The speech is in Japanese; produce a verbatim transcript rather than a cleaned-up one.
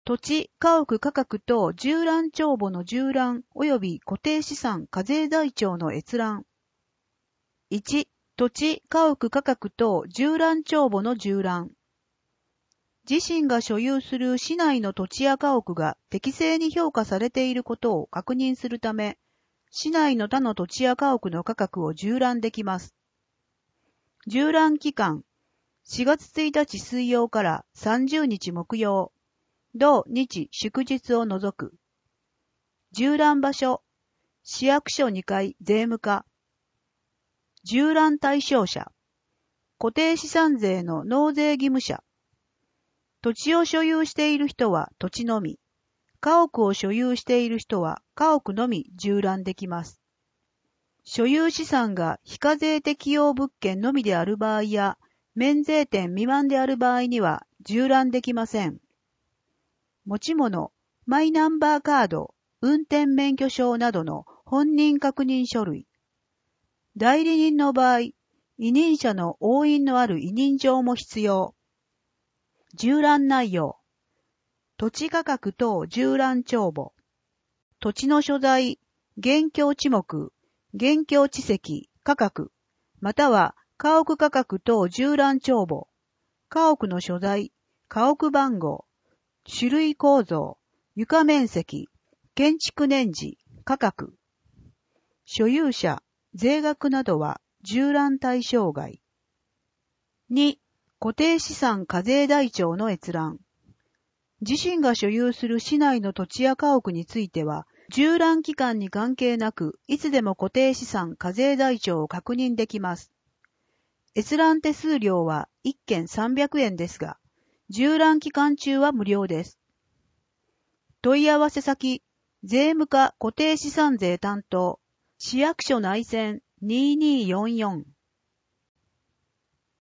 土地、家屋価格等従覧帳簿の従覧及び固定資産課税台帳の閲覧。いち、土地、家屋価格等従覧帳簿の従覧。自身が所有する市内の土地や家屋が適正に評価されていることを確認するため、市内の他の土地や家屋の価格を従覧できます。従覧期間、しがつついたち水曜からさんじゅうにち木曜、土日祝日を除く。従覧場所、市役所にかい税務課。従覧対象者、固定資産税の納税義務者。土地を所有している人は土地のみ、家屋を所有している人は家屋のみ従覧できます。所有資産が非課税適用物件のみである場合や、免税店未満である場合には従覧できません。持ち物、マイナンバーカード、運転免許証などの本人確認書類。代理人の場合、委任者の押印のある委任状も必要。従覧内容。土地価格等従覧帳簿。土地の所在、現況地目、現況地籍、価格、または家屋価格等従覧帳簿。家屋の所在、家屋番号、種類構造、床面積、建築年次、価格。所有者、税額などは従覧対象外。に、固定資産課税台帳の閲覧。自身が所有する市内の土地や家屋については、従覧期間に関係なく、いつでも固定資産課税台帳を確認できます。閲覧手数料はいっけんさんびゃくえんですが、従覧期間中は無料です。問い合わせ先、税務課固定資産税担当、市役所内線にーにーよんよん。